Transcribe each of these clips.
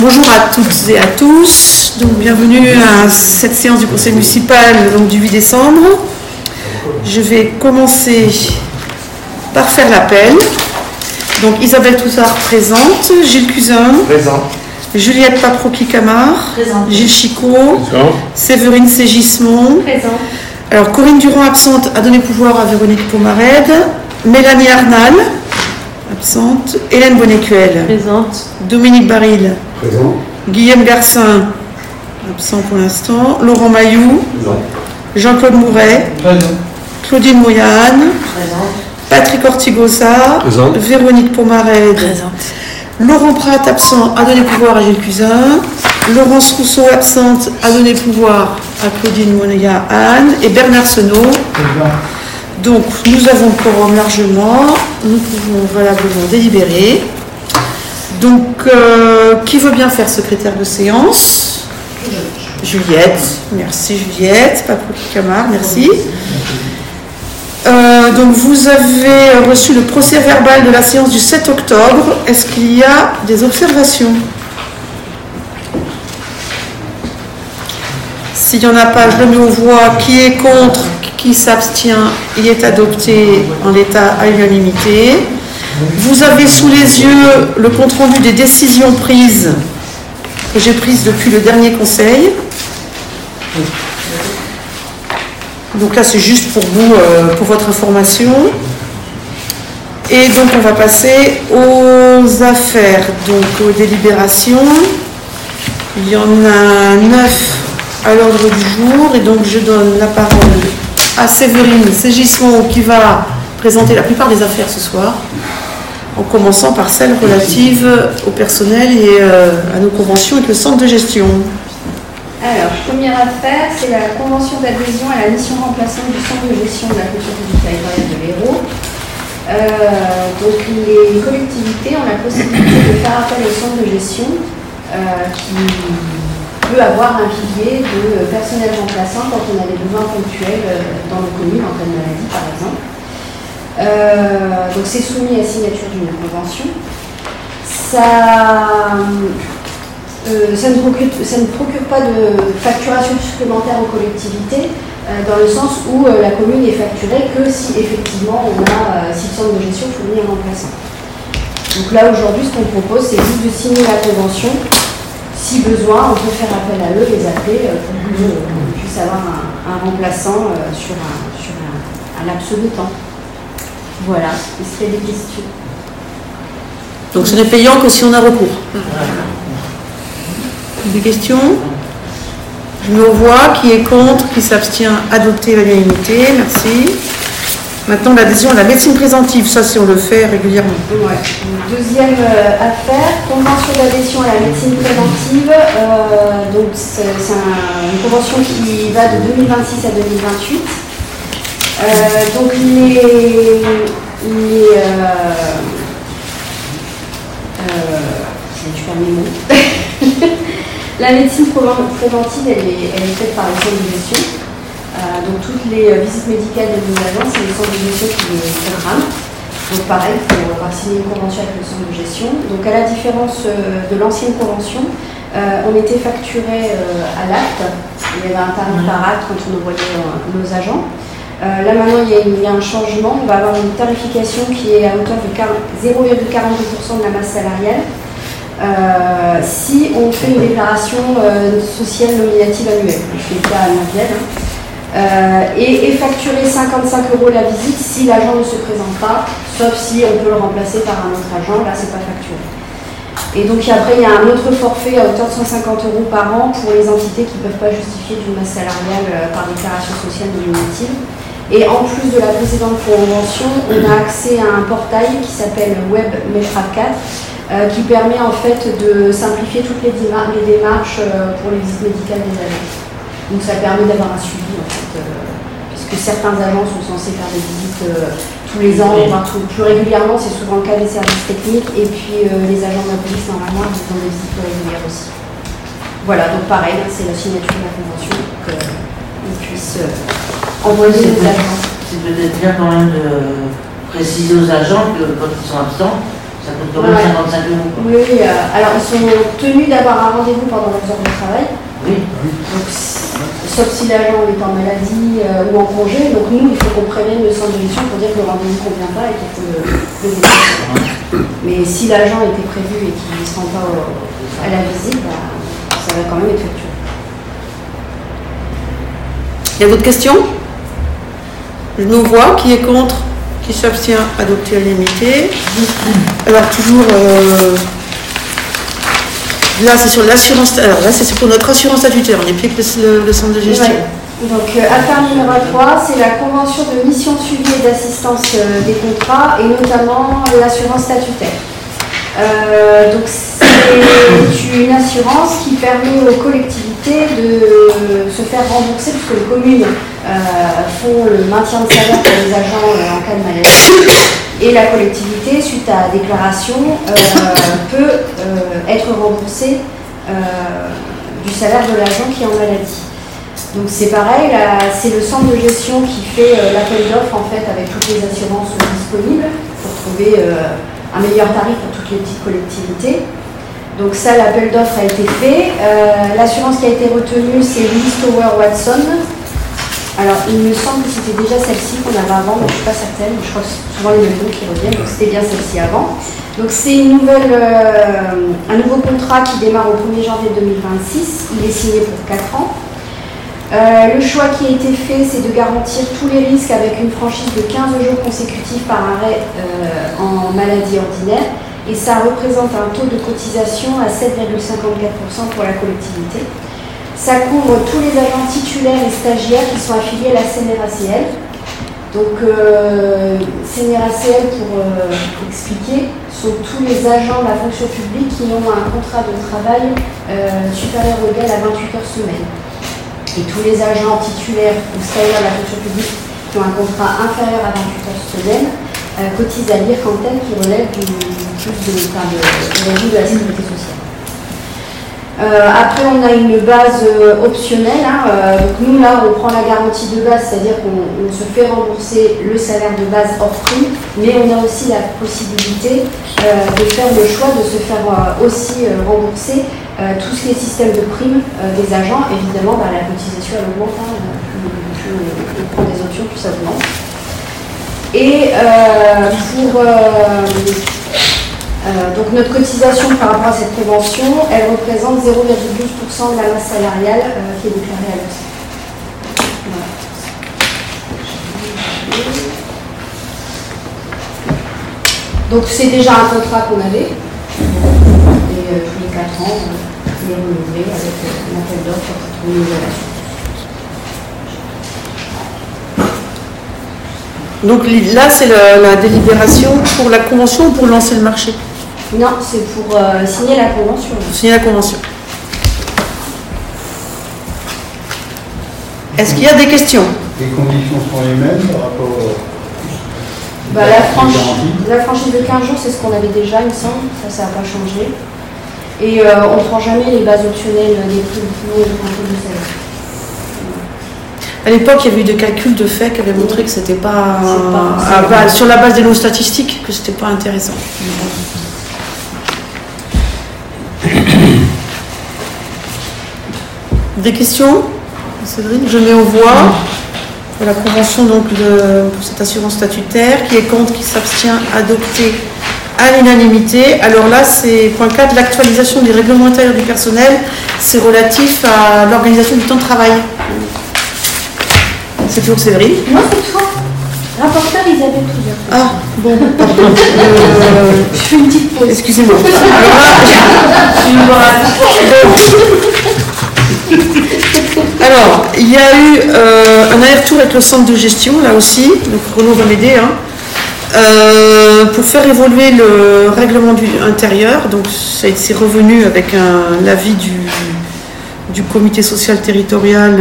Bonjour à toutes et à tous, donc bienvenue à cette séance du conseil municipal donc, du 8 décembre. Je vais commencer par faire l'appel. Donc Isabelle Toussard présente, Gilles Cusin présent, Juliette Paproki-Camard, Gilles Chicot, Séverine Ségismond, présent. Alors Corinne Durand absente, a donné pouvoir à Véronique Pomarède, Mélanie Arnal absente, Hélène Bonnecuel Présente. Dominique Baril présent, Guillaume Garcin, absent pour l'instant, Laurent Mailloux, présent, Jean-Claude Mouret, présent, Claudine Moyane, Présente. Patrick Ortigosa, Présent. Véronique Pomarède, Présente. Laurent Pratt absent, a donné pouvoir à Gilles Cusin, Laurence Rousseau absente, a donné pouvoir à Claudine Moyane et Bernard Senot. Donc nous avons le quorum largement, nous pouvons valablement délibérer. Donc, qui veut bien faire secrétaire de séance? Juliette, merci Juliette, Paproki-Camard, merci. Donc, vous avez reçu le procès verbal de la séance du 7 octobre. Est-ce qu'il y a des observations? S'il n'y en a pas, je le mets aux voix. Qui est contre? Qui s'abstient? Il est adopté en l'état à l'unanimité. Vous avez sous les yeux le compte-rendu des décisions prises que j'ai prises depuis le dernier conseil. Donc là, c'est juste pour vous, pour votre information. Et donc, on va passer aux affaires, donc aux délibérations. Il y en a 9 à l'ordre du jour. Et donc, je donne la parole à Séverine Ségismond qui va présenter la plupart des affaires ce soir, en commençant par celle relative au personnel et à nos conventions avec le centre de gestion. Alors, première affaire, c'est la convention d'adhésion à la mission remplaçante du centre de gestion de la culture publique territoriale de l'Hérault. Donc, les collectivités ont la possibilité de faire appel au centre de gestion qui peut avoir un pilier de personnel remplaçant quand on a des besoins ponctuels dans nos communes, en cas de maladie par exemple. Donc c'est soumis à signature d'une convention. Ça ne procure pas de facturation supplémentaire aux collectivités, dans le sens où la commune est facturée que si effectivement si le centre de gestion fournit un remplaçant. Donc là aujourd'hui ce qu'on propose c'est juste de signer la convention. Si besoin, on peut faire appel à eux, les appeler pour qu'on puisse avoir un remplaçant sur un laps de temps. Voilà, est-ce qu'il y a des questions? Donc ce n'est payant que si on a recours. Des questions? Je me vois qui est contre, qui s'abstient, adopté à l'unanimité, merci. Maintenant l'adhésion à la médecine préventive, ça si on le fait régulièrement. Ouais. Deuxième affaire, convention d'adhésion à la médecine préventive. Donc c'est une convention qui va de 2026 à 2028. Donc je perds mes mots. La médecine préventive, elle est faite par le centre de gestion. Donc toutes les visites médicales de nos agents, c'est le centre de gestion qui les programme. Donc pareil, il faut avoir signé une convention avec le centre de gestion. Donc à la différence de l'ancienne convention, on était facturé à l'acte. Il y avait un tarif par acte quand on envoyait nos agents. Là maintenant il y a un changement, on va avoir une tarification qui est à hauteur de 0,42% de la masse salariale si on fait une déclaration sociale nominative annuelle, qui est le cas annuel, et facturer 55 € la visite si l'agent ne se présente pas, sauf si on peut le remplacer par un autre agent, là c'est pas facturé. Et donc après il y a un autre forfait à hauteur de 150 € par an pour les entités qui ne peuvent pas justifier d'une masse salariale par déclaration sociale nominative. Et en plus de la précédente convention, on a accès à un portail qui s'appelle Web MEFRAP 4 qui permet en fait de simplifier toutes les démarches pour les visites médicales des agents. Donc ça permet d'avoir un suivi en fait, puisque certains agents sont censés faire des visites tous les ans, voire plus régulièrement, c'est souvent le cas des services techniques, et puis les agents de la police normalement ils ont des visites plus régulières aussi. Voilà, donc pareil, c'est la signature de la convention pour qu'on puisse envoyer nos agents. C'est peut-être bien quand même de préciser aux agents que quand ils sont absents, Ça coûte quand même 55 euros. Quoi. Oui, alors ils sont tenus d'avoir un rendez-vous pendant leurs heures de travail. Oui. Donc, sauf si l'agent est en maladie ou en congé. Donc nous, il faut qu'on prévienne le centre de gestion pour dire que le rendez-vous ne convient pas et qu'il faut le déplacer. Mais si l'agent était prévu et qu'il ne se rend pas à la visite, ça va quand même être effectué. Il y a d'autres questions? Je nous vois. Qui est contre? Qui s'abstient? Adopté à l'unanimité. Alors toujours, là c'est sur l'assurance. Alors là c'est pour notre assurance statutaire. On n'est plus que le centre de gestion. Ouais. Donc affaire numéro 3, c'est la convention de mission suivi et d'assistance des contrats et notamment l'assurance statutaire. Donc c'est une assurance qui permet aux collectivités de se faire rembourser, puisque les communes font le maintien de salaire pour les agents en cas de maladie, et la collectivité, suite à déclaration, peut être remboursée du salaire de l'agent qui est en maladie. Donc c'est pareil, c'est le centre de gestion qui fait l'appel d'offres en fait avec toutes les assurances disponibles pour trouver un meilleur tarif pour toutes les petites collectivités. Donc ça, l'appel d'offres a été fait. L'assurance qui a été retenue, c'est Willis Towers Watson. Alors, il me semble que c'était déjà celle-ci qu'on avait avant, mais je ne suis pas certaine. Je crois que c'est souvent les mêmes noms qui reviennent, donc c'était bien celle-ci avant. Donc c'est un nouveau contrat qui démarre au 1er janvier 2026. Il est signé pour 4 ans. Le choix qui a été fait, c'est de garantir tous les risques avec une franchise de 15 jours consécutifs par arrêt en maladie ordinaire. Et ça représente un taux de cotisation à 7,54% pour la collectivité. Ça couvre tous les agents titulaires et stagiaires qui sont affiliés à la CNRACL. Donc, CNRACL, pour expliquer, sont tous les agents de la fonction publique qui ont un contrat de travail supérieur ou égal à 28 heures semaine. Et tous les agents titulaires ou stagiaires de la fonction publique qui ont un contrat inférieur à 28 heures semaine cotisent à l'IRCANTEL qui relève du régime de la sécurité sociale. Après, on a une base optionnelle. Donc nous, là, on prend la garantie de base, c'est-à-dire qu'on se fait rembourser le salaire de base hors prime, mais on a aussi la possibilité de faire le choix de se faire aussi rembourser tout ce qui est système de prime des agents. Évidemment, la cotisation, elle augmente. Plus on prend des options, plus ça augmente. Et donc notre cotisation par rapport à cette prévention, elle représente 0,12% de la masse salariale qui est déclarée à l'URSSAF. Voilà. Donc c'est déjà un contrat qu'on avait, et tous les 4 ans, il est renouvelé avec un appel d'offres pour trouver une nouvelle assurance. Donc là, c'est la délibération pour la convention ou pour lancer le marché? Non, c'est pour signer la convention. Pour signer la convention. Est-ce qu'il y a des questions? Les conditions sont les mêmes par rapport la franchise de 15 jours, c'est ce qu'on avait déjà, il me semble. Ça n'a pas changé. Et on ne prend jamais les bases optionnelles des prix de salaire. À l'époque, il y avait eu des calculs de fait qui avaient montré que c'était pas, sur la base des lots statistiques, que c'était pas intéressant. Des questions, Cédric? Je mets aux voix la convention donc pour cette assurance statutaire. Qui est contre, qui s'abstient, adopté à l'unanimité. Alors là, c'est point 4, l'actualisation des règlements intérieurs du personnel. C'est relatif à l'organisation du temps de travail. C'est toujours Cédric? Non, c'est toi. Rapporteur Isabelle Trouillard. Ah, bon, pardon. Je fais une petite pause. Excusez-moi. Alors, il y a eu un aller-retour avec le centre de gestion, là aussi, donc Renaud va m'aider, pour faire évoluer le règlement intérieur. Donc, c'est revenu avec un avis du comité social territorial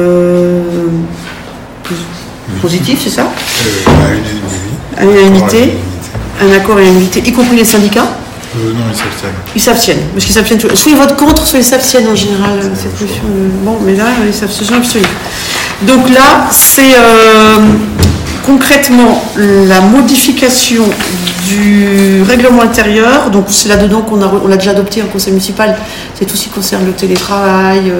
positif, c'est ça? À l'unanimité. Un accord à l'unanimité, y compris les syndicats? Non, ils s'abstiennent. Ils s'abstiennent, parce qu'ils s'abstiennent toujours. Soit ils votent contre, soit ils s'abstiennent en général. Cette position, bon, mais là, ils s'abstiennent absolument. Donc là, c'est concrètement, la modification du règlement intérieur, donc c'est là-dedans qu'on l'a déjà adopté en conseil municipal, c'est tout ce qui concerne le télétravail,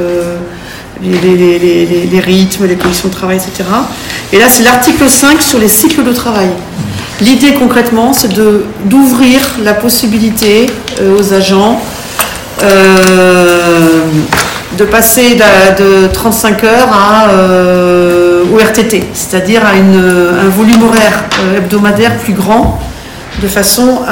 les rythmes, les conditions de travail, etc. Et là, c'est l'article 5 sur les cycles de travail. L'idée concrètement, c'est d'ouvrir la possibilité aux agents de passer de 35 heures au RTT, c'est-à-dire à un volume horaire hebdomadaire plus grand, de façon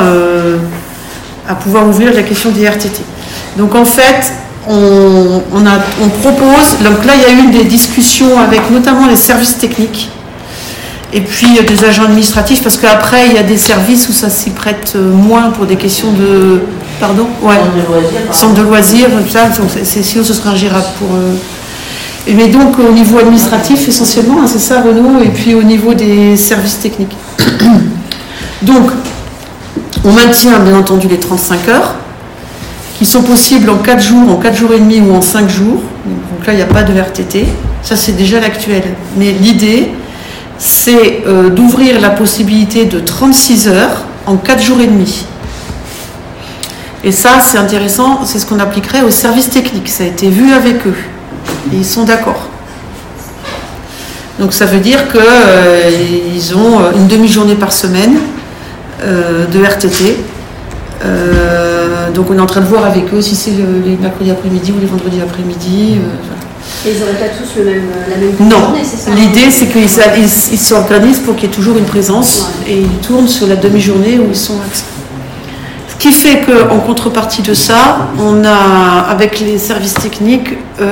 à pouvoir ouvrir la question des RTT. Donc en fait, on propose, donc là il y a eu des discussions avec notamment les services techniques, et puis des agents administratifs, parce qu'après il y a des services où ça s'y prête moins pour des questions de... Pardon ? Ouais. Centre de loisirs, ça, sinon ce serait ingérable pour... Mais donc au niveau administratif essentiellement, hein, c'est ça Renaud, et puis au niveau des services techniques. Donc, on maintient bien entendu les 35 heures, qui sont possibles en 4 jours, en 4 jours et demi ou en 5 jours. Donc là, il n'y a pas de RTT. Ça, c'est déjà l'actuel. Mais l'idée, c'est d'ouvrir la possibilité de 36 heures en 4 jours et demi. Et ça, c'est intéressant, c'est ce qu'on appliquerait aux services techniques. Ça a été vu avec eux. Et ils sont d'accord. Donc ça veut dire qu'ils ont une demi-journée par semaine de RTT. Donc on est en train de voir avec eux si c'est les mercredis après-midi ou les vendredis après-midi. Et ils n'auraient pas tous la même Non. journée, c'est ça? L'idée, c'est qu'ils s'organisent pour qu'il y ait toujours une présence, et ils tournent sur la demi-journée où ils sont absents. Ce qui fait qu'en contrepartie de ça, on a, avec les services techniques,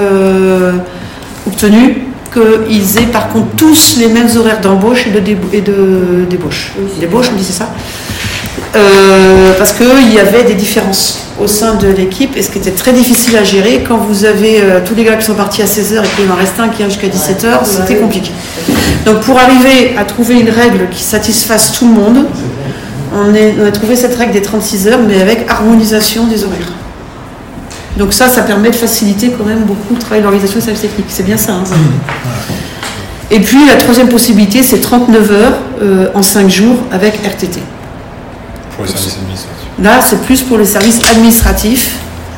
obtenu qu'ils aient par contre tous les mêmes horaires d'embauche et de débauche. Débauche, on dit c'est ça, parce qu'il y avait des différences au sein de l'équipe, et ce qui était très difficile à gérer quand vous avez tous les gars qui sont partis à 16h et qu'il en reste un qui vient jusqu'à 17h, c'était compliqué. Donc pour arriver à trouver une règle qui satisfasse tout le monde, on a trouvé cette règle des 36 heures, mais avec harmonisation des horaires. Donc ça permet de faciliter quand même beaucoup le travail de l'organisation des services techniques. C'est bien ça, hein, ça. Et puis la troisième possibilité, c'est 39 heures en 5 jours avec RTT. Pour les services administratifs. Là, c'est plus pour les services administratifs.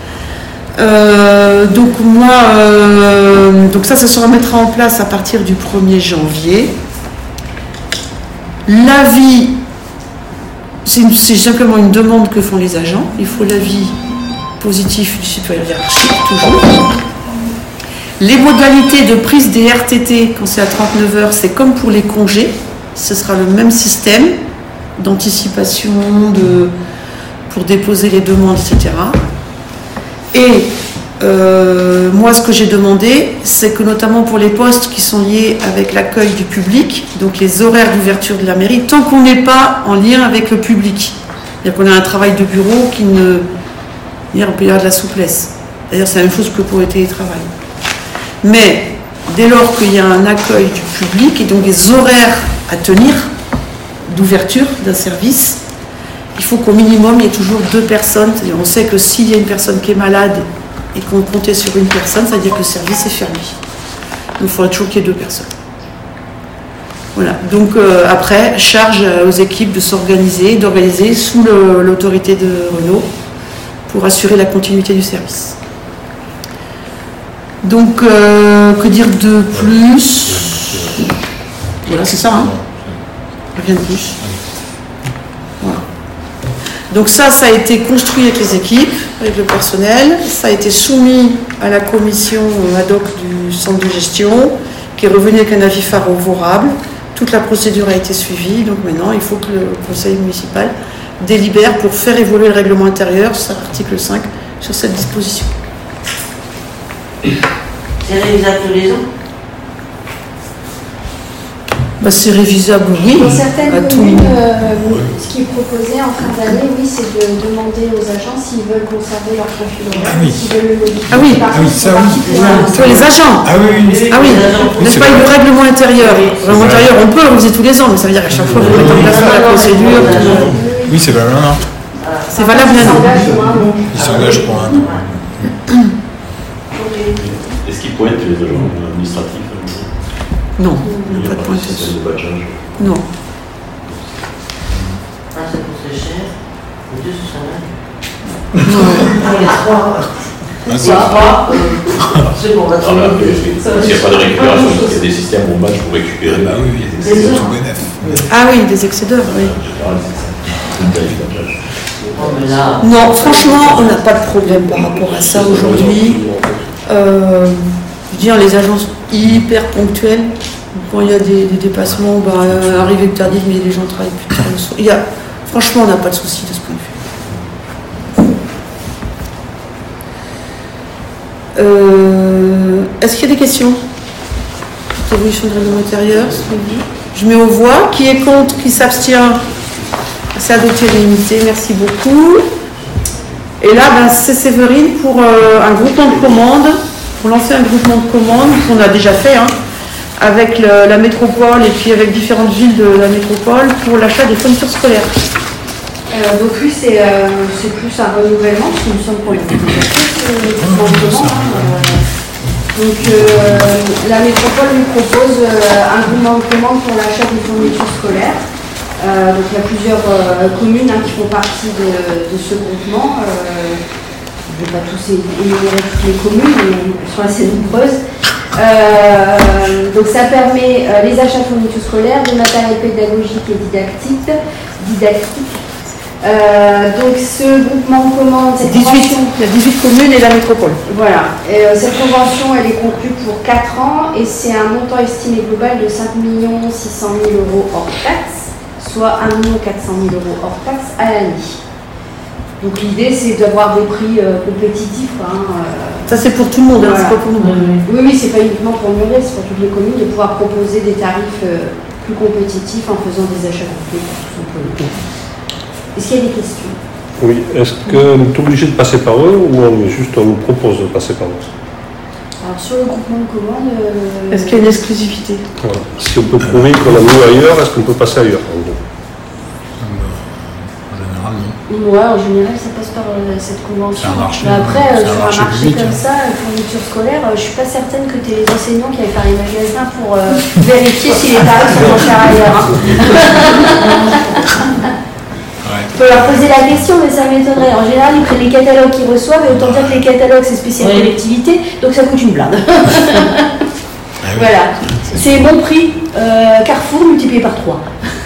Donc ça se remettra en place à partir du 1er janvier. L'avis, c'est simplement une demande que font les agents. Il faut l'avis positif du citoyen hiérarchique, toujours. Les modalités de prise des RTT, quand c'est à 39 heures, c'est comme pour les congés. Ce sera le même système d'anticipation, pour déposer les demandes, etc. Et moi, ce que j'ai demandé, c'est que notamment pour les postes qui sont liés avec l'accueil du public, donc les horaires d'ouverture de la mairie, tant qu'on n'est pas en lien avec le public, c'est-à-dire qu'on a un travail de bureau qui ne... on peut y avoir de la souplesse. D'ailleurs, c'est la même chose que pour le télétravail. Mais dès lors qu'il y a un accueil du public et donc des horaires à tenir d'ouverture d'un service, il faut qu'au minimum il y ait toujours 2 personnes. C'est-à-dire, on sait que s'il y a une personne qui est malade et qu'on comptait sur une personne, ça veut dire que le service est fermé. Donc il faudrait toujours qu'il y ait 2 personnes. Voilà. Donc après, charge aux équipes de s'organiser, d'organiser sous l'autorité de Renaud pour assurer la continuité du service. Donc, que dire de plus? Voilà, c'est ça, hein? Rien de plus. Voilà. Donc ça a été construit avec les équipes, avec le personnel. Ça a été soumis à la commission ad hoc du centre de gestion, qui est revenu avec un avis favorable. Toute la procédure a été suivie. Donc maintenant, il faut que le conseil municipal délibère pour faire évoluer le règlement intérieur, c'est l'article 5, sur cette disposition. C'est révisable tous les ans? C'est révisable, oui. Dans certaines à tout. communes, ce qui est proposé en fin d'année, oui, c'est de demander aux agents s'ils veulent conserver leur profil horaire, s'ils veulent le modifier. Ah oui, ça oui. Les agents. Ah oui, oui. Ah oui, n'est-ce pas le règlement intérieur? Le règlement intérieur, on peut le réviser tous les ans, mais ça veut dire qu'à chaque fois, il faut mettre en place la procédure. Oui, c'est valable un an. C'est valable un an. Ils s'engagent pour un an. Est-ce qu'ils pourraient être les agents administratifs? Non, Il n'y a pas de pas de pointeuse. système de badgeage. Non. Ah, ça coûte cher. Les deux, ce sont là. Ah, les trois. Ah, C'est c'est- pas. C'est bon, on va Ah, mais après, trouver. s'il n'y a pas de récupération, parce qu'il y a des systèmes au match pour Ah récupérer. bah oui, C'est c'est ça. tout bénef. Ah oui, des excédeurs, oui. En général, c'est ça. Une tarif badgeage. Oh, mais là. Non, franchement, on n'a pas de problème par rapport à ça aujourd'hui. Je veux dire, les agences hyper ponctuelles, quand il y a des dépassements, arrivée tardif, mais les gens travaillent plus tard le soir. Franchement, on n'a pas de souci de ce point de vue. Est-ce qu'il y a des questions? Évolution de règlement intérieur, je mets aux voix. Qui est contre? Qui s'abstient? C'est adopté l'unité, merci beaucoup. Et là, c'est Séverine pour un groupement de commandes, pour lancer un groupement de commandes qu'on a déjà fait, avec la métropole et puis avec différentes villes de la métropole pour l'achat des fournitures scolaires. Donc oui, c'est plus un renouvellement, parce que nous sommes pour les Donc la métropole nous propose un groupement de commandes pour l'achat des fournitures scolaires. Donc il y a plusieurs communes qui font partie de ce groupement. Je ne vais pas tous énumérer toutes les communes, mais elles sont assez nombreuses. Donc ça permet les achats de fournitures scolaires, de matériel pédagogique et didactique. Donc ce groupement de commandes, cette 18, convention, il y a 18 communes et la métropole. voilà. Et, cette convention, elle est conclue pour 4 ans et c'est un montant estimé global de 5 600 000 € hors taxes, soit 1 400 000 € hors taxes à l'année. Donc l'idée, c'est d'avoir des prix compétitifs. Ça, c'est pour tout le monde, Voilà. c'est pas pour nous. Oui, c'est pas uniquement pour Muret, c'est pour toutes les communes de pouvoir proposer des tarifs plus compétitifs en faisant des achats complets, tout simplement. Est-ce qu'il y a des questions? Oui, est-ce qu'on est obligé de passer par eux ou on nous propose de passer par eux? Alors sur le groupement de commandes... Est-ce qu'il y a une exclusivité? Voilà. Si on peut prouver qu'on a mieux ailleurs, est-ce qu'on peut passer ailleurs en gros? En général, non. Ouais, en général, ça passe par cette convention. C'est un marché, Mais après, c'est un sur un marché marché public, comme ça, fourniture scolaire, je suis pas certaine que tu es les enseignants qui aillent faire les magasins pour vérifier si les tarifs sont moins chers ailleurs. Je peux leur poser la question, mais ça m'étonnerait. En général, ils prennent les catalogues qu'ils reçoivent, et autant dire que les catalogues, c'est spécial Oui. collectivité, donc ça coûte une blinde. Ah oui. Voilà. C'est bon prix, Carrefour multiplié par 3.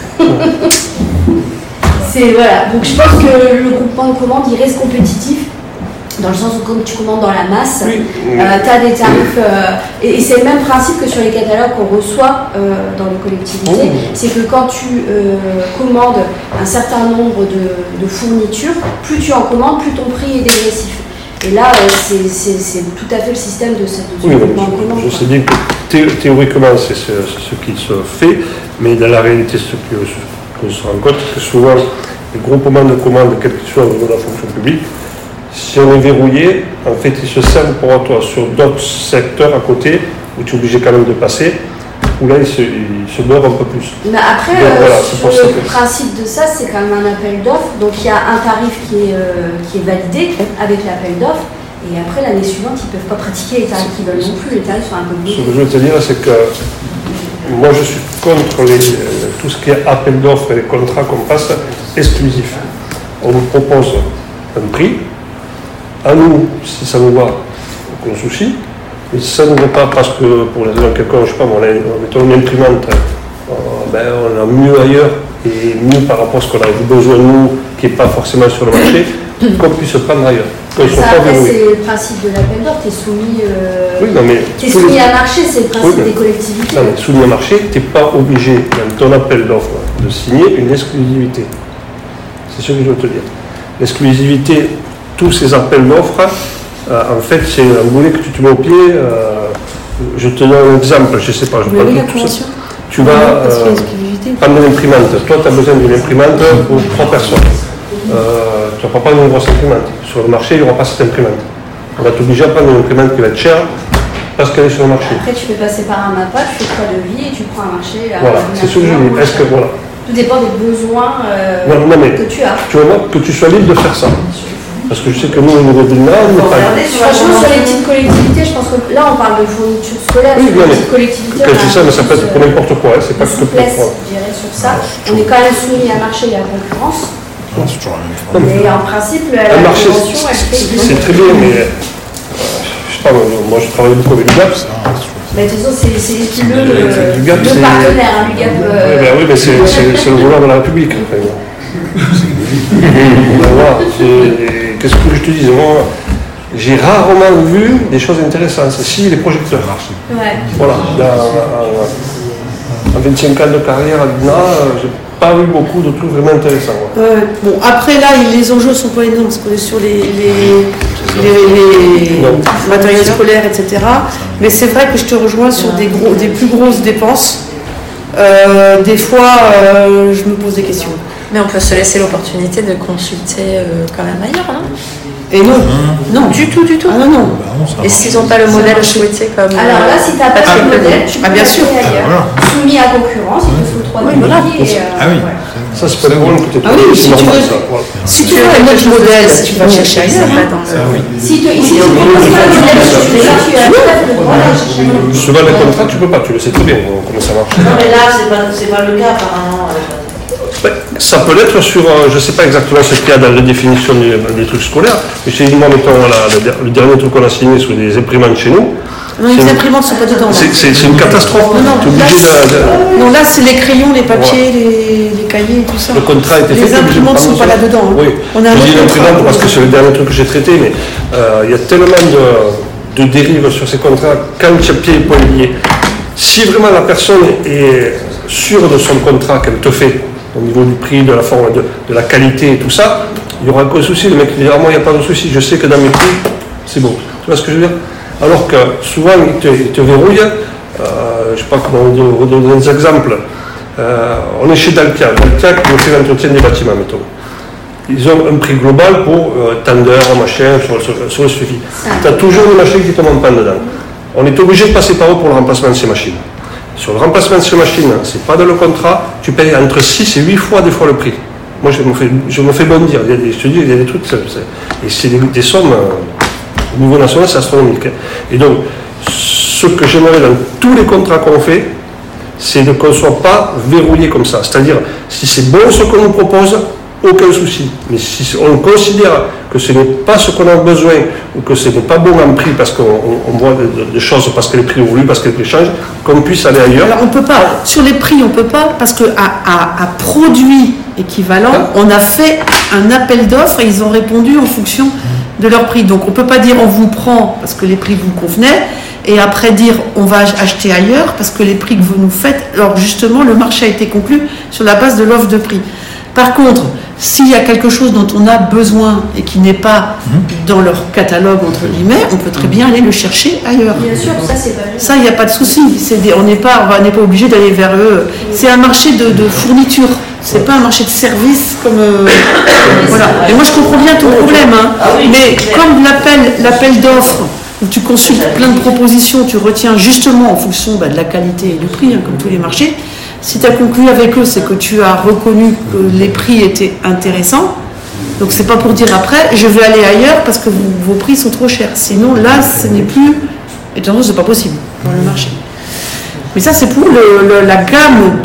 Voilà. Donc je pense que le groupement de commandes, il reste compétitif, dans le sens où comme tu commandes dans la masse, Oui. tu as des tarifs, et c'est le même principe que sur les catalogues qu'on reçoit dans les collectivités, c'est que quand tu commandes un certain nombre de fournitures, plus tu en commandes, plus ton prix est dégressif. Et là, c'est tout à fait le système de ce Oui, groupement de commandes. je sais bien que théoriquement c'est ce qui se fait, mais dans la réalité, ce qu'on se rend compte, c'est que souvent, les groupements de commandes, quel que soit au niveau de la fonction publique, si on est verrouillé, en fait, ils se servent pour toi sur d'autres secteurs à côté, où tu es obligé quand même de passer, où là, ils se beurrent un peu plus. Mais après, Donc, voilà, c'est sur pour ça le que- principe de ça, c'est quand même un appel d'offres. Donc il y a un tarif qui est validé avec l'appel d'offres. Et après, l'année suivante, ils ne peuvent pas pratiquer les tarifs qu'ils veulent non plus. Les tarifs sont un peu Ce plus. que je veux te dire, c'est que moi, je suis contre tout ce qui est appel d'offres et les contrats qu'on passe exclusifs. On nous propose un prix. À nous, si ça nous va, aucun souci. Mais si ça ne nous va pas parce que, pour les raisons quelconques, je sais pas, mettons une imprimante, on a mieux ailleurs et mieux par rapport à ce qu'on a besoin de nous, qui n'est pas forcément sur le marché, qu'on puisse prendre ailleurs. Qu'on soit Ça, pas après, verrouillé. c'est le principe de l'appel d'offres. Tu es soumis, Oui, non, mais t'es tous les- soumis à marché, c'est le principe Oui, mais- des collectivités. Non, mais soumis au marché, tu n'es pas obligé, dans ton appel d'offres, de signer une exclusivité. C'est ce que je veux te dire. L'exclusivité, tous ces appels d'offres, en fait, c'est un boulet que tu te mets au pied. Je te donne un exemple, je ne sais pas, je Vous parle avez de la tout ça. convention? Tu vas Parce qu'il y a une exclusivité. prendre une imprimante. Toi, tu as besoin d'une imprimante pour 3 personnes. Tu ne vas pas prendre une grosse imprimante. Sur le marché, il n'y aura pas cette imprimante. On va t'obliger à prendre une imprimante qui va être chère parce qu'elle est sur le marché. Après, tu fais passer par un MAPA, tu fais choix de vie et tu prends un marché. Voilà, c'est ce que je dis. Est-ce que, voilà. Tout dépend des besoins Non, mais que tu as. tu vois, moi, que tu sois libre de faire ça. Parce que je sais que nous, au niveau de l'INA, on n'est pas libre. Franchement, sur les petites petite collectivité, je pense que là on parle de fourniture scolaire, Oui, sur bien, une mais petite collectivité. quand je dis ça, mais ça peut être pour plus, n'importe quoi, hein, c'est pas que pour souplesse, quoi. je dirais, sur ça. On est quand même soumis à marché et à concurrence. C'est toujours la même chose. Mais en principe, la Un marché, convention, elle fait que... c'est très bien, mais je sais pas, moi je travaille beaucoup avec l'UGAP. Mais de toute façon, c'est l'UGAP, le c'est- partenaire, hein, l'UGAP. Oui, mais c'est le voleur de la République. Enfin, voilà, qu'est-ce que je te dis, moi, j'ai rarement vu des choses intéressantes. Si, les projecteurs. Ouais. Voilà, en 25 ans de carrière à l'INA, j'ai pas vu beaucoup de trucs vraiment intéressants. Bon, après là, les enjeux sont pas énormes, parce qu'on est sur les Non. matériels scolaires, etc. Mais c'est vrai que je te rejoins sur des plus grosses dépenses. Des fois, je me pose des questions. Mais on peut se laisser l'opportunité de consulter quand même ailleurs, non? Et non, non. Du tout. Ah non, non. Et s'ils n'ont pas le modèle souhaité comme... Alors là, si tu n'as pas Patrick de le modèle, dit. tu Ah, peux bien l'acheter sûr. ailleurs. Voilà. Soumis à concurrence, il te faut 3 Oui, voilà. Ah oui. Ça, c'est pas le problème que tu Ah oui, si tu veux- ça. Voilà. Si tu veux un autre modèle, tu vas chercher ailleurs. hein. Si tu proposes pas le modèle, déjà tu as tout à fait le droit d'aller chercher un autre. Selon les contrats, tu peux pas, tu le sais très bien comment ça marche. Non, mais là, c'est pas le cas, apparemment. Ouais, ça peut l'être sur, je ne sais pas exactement ce qu'il y a dans la définition des trucs scolaires, mais chez moi, mettons, le dernier truc qu'on a signé sur des imprimantes chez nous, Non, les imprimantes ne sont pas dedans. là. c'est une catastrophe. Non, Tu es obligé Non, là, c'est les crayons, les papiers, les cahiers et tout ça. Le contrat a été fait. Les imprimantes ne sont pas là-dedans. hein. Oui, On a un je dis autre l'imprimante contrat. parce que c'est le dernier truc que j'ai traité, mais il y a tellement de dérives sur ces contrats quand tu as pied et poing liés. Si vraiment la personne est sûre de son contrat qu'elle te fait, au niveau du prix, de la forme, de la qualité et tout ça, il n'y aura aucun souci. Le mec dit, ah, moi, il n'y a pas de souci, je sais que dans mes prix, c'est bon. Tu vois ce que je veux dire? Alors que souvent, ils te verrouillent. Je ne sais pas comment redonner des exemples. On est chez Dalkia. Dalkia qui nous fait l'entretien des bâtiments, mettons. Ils ont un prix global pour tender, machin, sur le suivi. Tu as toujours des machines qui tombent en panne dedans. On est obligé de passer par eux pour le remplacement de ces machines. Sur le remplacement de ces machines, c'est pas dans le contrat, tu payes entre 6 et 8 fois des fois le prix. Moi, je me fais bondir. Je te dis, il y a des trucs, et c'est des sommes, au niveau national, c'est astronomique. hein. Et donc, ce que j'aimerais dans tous les contrats qu'on fait, c'est qu'on ne soit pas verrouillé comme ça. C'est-à-dire, si c'est bon ce qu'on nous propose, aucun souci. Mais si on considère que ce n'est pas ce qu'on a besoin ou que ce n'est pas bon en prix parce qu'on voit des choses, parce que les prix évoluent, parce que les prix changent, qu'on puisse aller ailleurs. Alors on peut pas, sur les prix on peut pas, parce qu'à à produit équivalent, on a fait un appel d'offres et ils ont répondu en fonction de leur prix. Donc on peut pas dire on vous prend parce que les prix vous convenaient et après dire on va acheter ailleurs parce que les prix que vous nous faites, alors justement le marché a été conclu sur la base de l'offre de prix. Par contre, s'il y a quelque chose dont on a besoin et qui n'est pas dans leur catalogue, entre guillemets, on peut très bien aller le chercher ailleurs. Bien sûr, ça c'est pas juste. Ça, il n'y a pas de souci. On n'est pas obligé d'aller vers eux. C'est un marché de fourniture. C'est pas un marché de service comme. Voilà. Et moi, je comprends bien ton problème. hein. Mais comme l'appel d'offres, où tu consultes plein de propositions, tu retiens justement en fonction de la qualité et du prix, comme tous les marchés. Si tu as conclu avec eux, c'est que tu as reconnu que les prix étaient intéressants. Donc c'est pas pour dire après, je vais aller ailleurs parce que vos prix sont trop chers. Sinon là, ce n'est plus, étonnamment, c'est pas possible dans le marché. Mais ça, c'est pour la gamme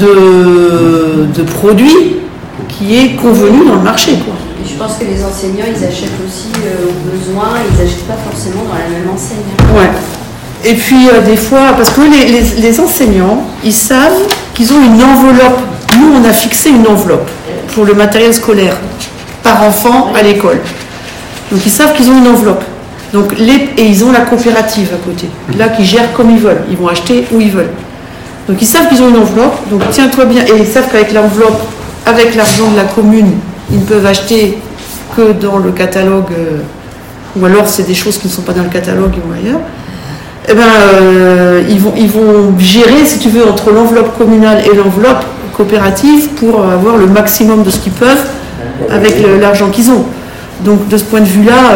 de produits qui est convenue dans le marché, quoi. Et je pense que les enseignants, ils achètent aussi au besoin, ils n'achètent pas forcément dans la même enseigne. Ouais. Et puis des fois, parce que les enseignants, ils savent qu'ils ont une enveloppe. Nous, on a fixé une enveloppe pour le matériel scolaire par enfant à l'école. Donc ils savent qu'ils ont une enveloppe. Donc, et ils ont la coopérative à côté, là qui gère comme ils veulent. Ils vont acheter où ils veulent. Donc ils savent qu'ils ont une enveloppe. Donc tiens-toi bien. Et ils savent qu'avec l'enveloppe, avec l'argent de la commune, ils ne peuvent acheter que dans le catalogue. Ou alors c'est des choses qui ne sont pas dans le catalogue, ils vont ailleurs. Eh ben, ils vont gérer, si tu veux, entre l'enveloppe communale et l'enveloppe coopérative pour avoir le maximum de ce qu'ils peuvent avec l'argent qu'ils ont. Donc de ce point de vue-là,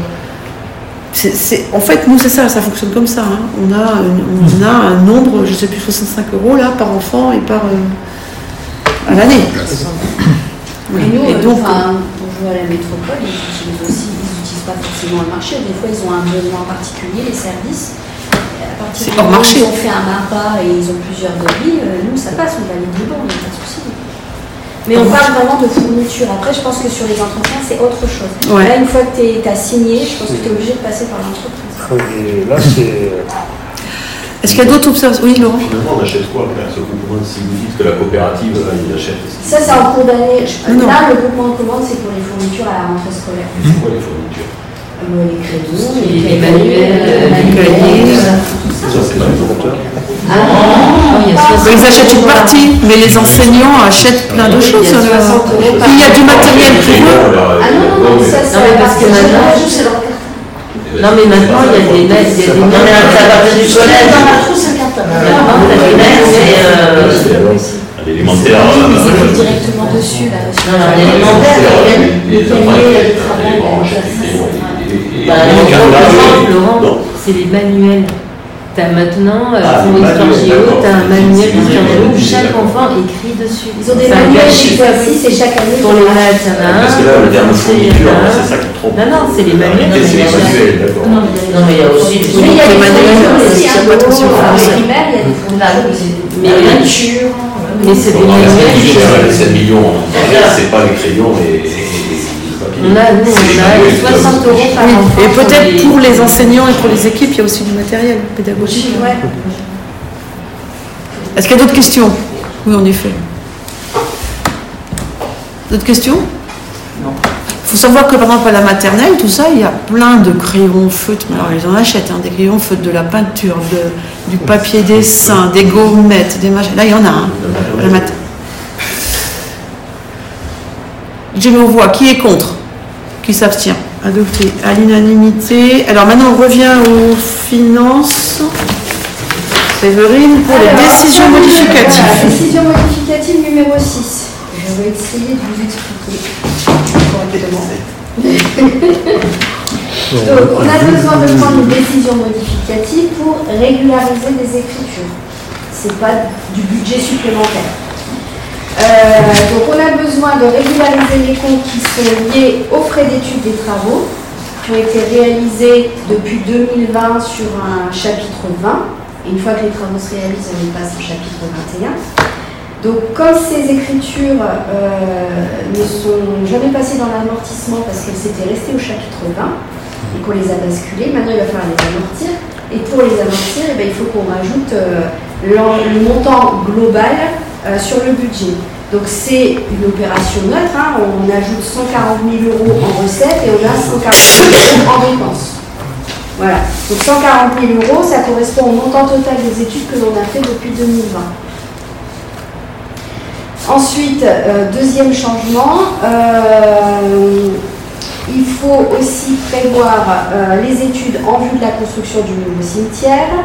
en fait, nous c'est ça fonctionne comme ça. Hein. On a un nombre, je ne sais plus, 65 € là par enfant et par à l'année. Et nous, Et donc, pour jouer à la métropole, ils utilisent pas forcément le marché. Des fois, ils ont un besoin particulier, les services. À partir C'est du hors moment où marché. ils ont fait un MAPA et ils ont plusieurs devis, nous, ça passe, on valide les bons, il n'y a pas de souci. Mais on parle vraiment de fourniture. Après, je pense que sur les entretiens, c'est autre chose. Ouais. Là, une fois que tu as signé, je pense que tu es obligé de passer par l'entreprise. Et là, c'est. Est-ce qu'il y a d'autres observations? Oui, Laurent. Finalement, on achète quoi après ce groupement? Si vous dites que la coopérative, là, il achète. Ça, c'est en cours d'année. Non. Là, le groupement de commande, c'est pour les fournitures à la rentrée scolaire. C'est quoi les fournitures? Les crédits, Les manuels, les cahiers. Ça, c'est pas les fournitures. Ils achètent une partie, mais les enseignants achètent plein de choses. Il y a 60 euros par Puis il y a du matériel pour eux. Ah non, ça, c'est Non, mais parce que maintenant- c'est leur carte. Non, mais maintenant, il y a des mails, il y a des mails à partir du collège. Dans la trousse, c'est un carte. Maintenant, t'as des mails, L'élémentaire. Ils écrivent directement dessus, là. Non, non, l'élémentaire, les cahiers, le travail, Laurent, c'est les manuels. T'as maintenant, pour les l'histoire manuels, géo, d'accord. t'as un manuel d'histoire géo où C'est chaque d'accord. enfant écrit dessus. Ils ont des C'est un manuels gâchis. chez Coasis et chaque année. Pour les maths, il y en a un. Parce que là, le terme pour les fourniture, français, c'est ça qui trompe. Non, non, c'est les manuels. Et c'est les manuels, d'accord. Non, mais il y a aussi Mais il y a des fournitures aussi, il y a pas trop sur pour français. les primaires, il y a des fournitures aussi. Mais Peinture. Mais c'est des On a manuels. plus cher, les 7 millions. C'est pas les crayons et les papiers. On a 60 euros par Oui, enfant. et peut-être pour les enseignants et pour les équipes, il y a aussi du matériel pédagogique. Ouais. Est-ce qu'il y a d'autres questions? Oui, en effet. D'autres questions? Non. Il faut savoir que par exemple à la maternelle, tout ça, il y a plein de crayons feutres. Mais alors ils en achètent, hein, des crayons feutres, de la peinture, du papier dessin, des gommettes, des machins. Là, il y en a un. À la Je me vois. Qui est contre? Qui s'abstient? Adopté à l'unanimité. Alors maintenant, on revient aux finances. Séverine, pour les décisions modificatives. Voilà, décision modificative numéro 6. Je vais essayer de vous expliquer correctement. Donc, on a besoin de prendre une décision modificative pour régulariser des écritures. Ce n'est pas du budget supplémentaire. Donc, on a besoin de régulariser les comptes qui sont liés aux frais d'études des travaux, qui ont été réalisés depuis 2020 sur un chapitre 20. Et une fois que les travaux se réalisent, on passe au chapitre 21. Donc, comme ces écritures ne sont jamais passées dans l'amortissement parce qu'elles s'étaient restées au chapitre 20 et qu'on les a basculées, maintenant il va falloir les amortir. Et pour les amortir, eh bien, il faut qu'on rajoute le montant global sur le budget. Donc, c'est une opération neutre. Hein. On ajoute 140 000 euros en recettes et on a 140 000 euros en dépenses. Voilà. Donc, 140 000 euros, ça correspond au montant total des études que l'on a fait depuis 2020. Ensuite, deuxième changement, il faut aussi prévoir les études en vue de la construction du nouveau cimetière.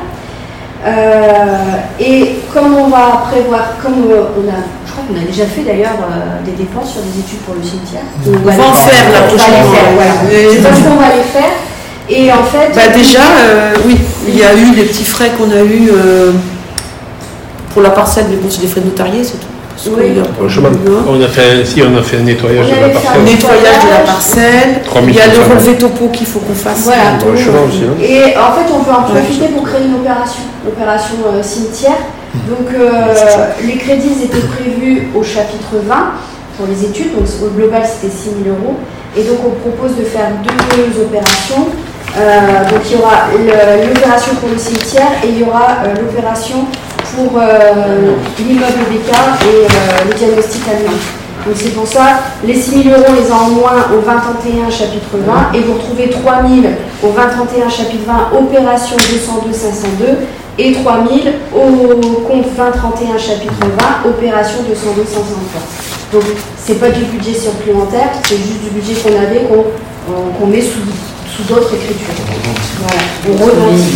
Et comme on va prévoir, je crois qu'on a déjà fait d'ailleurs des dépenses sur des études pour le cimetière. On va en faire la prochaine fois. Je pense qu'on va les faire. Et en fait. Déjà, oui, il y a eu des petits frais qu'on a eu pour la parcelle, mais bon, c'est des frais notariés, c'est tout. Oui. On a fait un nettoyage de la parcelle. Nettoyage de la parcelle. 3 Il y a le 500. relevé topo qu'il faut qu'on fasse. Voilà. Dans le chemin aussi, hein. Et en fait, on peut en profiter pour créer une opération cimetière. Donc, les crédits étaient prévus au chapitre 20 pour les études. Donc, au global, c'était 6 000 euros. Et donc, on propose de faire deux opérations. Donc, il y aura l'opération pour le cimetière et il y aura l'opération pour l'immeuble BK et le diagnostic allemand. Donc c'est pour ça, les 6 000 euros, on les a en moins au 2031 chapitre 20 et vous retrouvez 3 000 au 2031 chapitre 20 opération 202 502 et 3 000 au compte 2031 chapitre 20 opération 202 503. Donc c'est pas du budget supplémentaire, c'est juste du budget qu'on avait qu'on met sous d'autres écritures. Voilà, on revendique.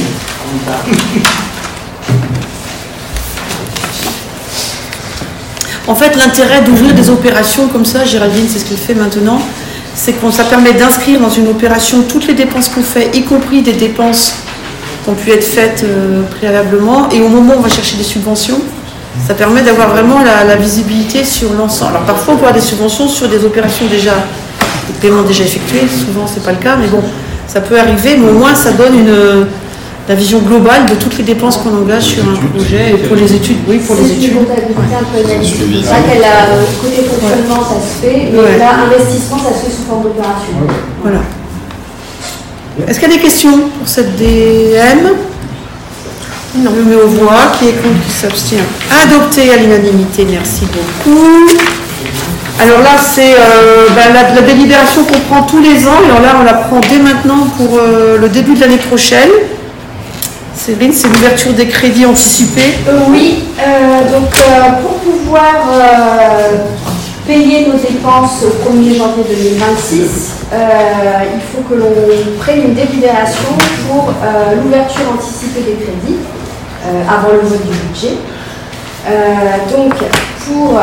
En fait, l'intérêt d'ouvrir des opérations comme ça, Géraldine, c'est ce qu'elle fait maintenant, c'est que ça permet d'inscrire dans une opération toutes les dépenses qu'on fait, y compris des dépenses qui ont pu être faites préalablement. Et au moment où on va chercher des subventions, ça permet d'avoir vraiment la visibilité sur l'ensemble. Alors parfois, on peut avoir des subventions sur des opérations déjà des paiements déjà effectués, souvent c'est pas le cas, mais bon, ça peut arriver, mais au moins ça donne la vision globale de toutes les dépenses qu'on engage sur un projet et pour les études. Oui, pour les C'est une études. comptabilité un peu analytique. C'est vrai qu'elle a côté fonctionnement, ça se fait, mais Ouais. là, investissement, ça se fait sous forme d'opération. Voilà. Est-ce qu'il y a des questions pour cette DM? Non, je mets aux voix. Qui est contre, qui s'abstient? Adopté à l'unanimité, merci beaucoup. Alors là, c'est la délibération qu'on prend tous les ans. Alors là, on la prend dès maintenant pour le début de l'année prochaine. Céline, c'est l'ouverture des crédits anticipés. Oui, donc pour pouvoir payer nos dépenses au 1er janvier 2026, il faut que l'on prenne une délibération pour l'ouverture anticipée des crédits avant le vote du budget. Donc pour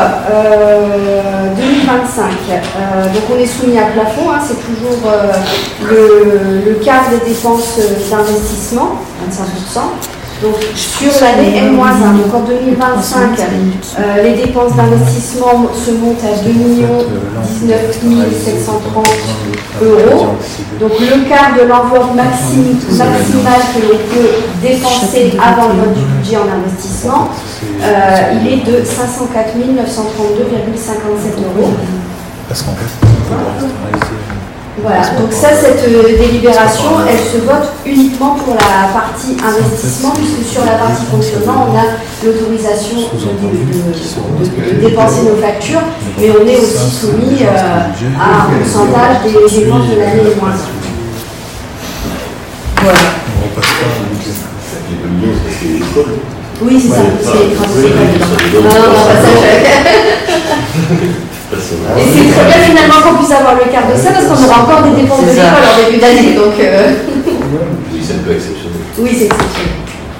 2025, donc on est soumis à plafond, hein, c'est toujours le quart des dépenses d'investissement, 25%. Donc sur l'année N-1, donc en 2025, les dépenses d'investissement se montent à 2 19 730 €. Donc le quart de l'enveloppe maximale que l'on peut dépenser avant le vote du budget en investissement, il est de 504 932,57 €. Parce qu'en fait, Voilà, donc ça, cette délibération, elle se vote uniquement pour la partie investissement, puisque sur la partie fonctionnement, on a l'autorisation de dépenser nos factures, mais on est aussi soumis à un pourcentage des dépenses de l'année et moins. Voilà. on repasse pas. Oui, c'est ça, c'est principalement. Non, pas ça, et c'est très bien finalement qu'on puisse avoir le quart de ça, parce qu'on aura encore des dépenses de l'école en début d'année, donc... Oui, c'est un peu exceptionnel. Oui, c'est exceptionnel.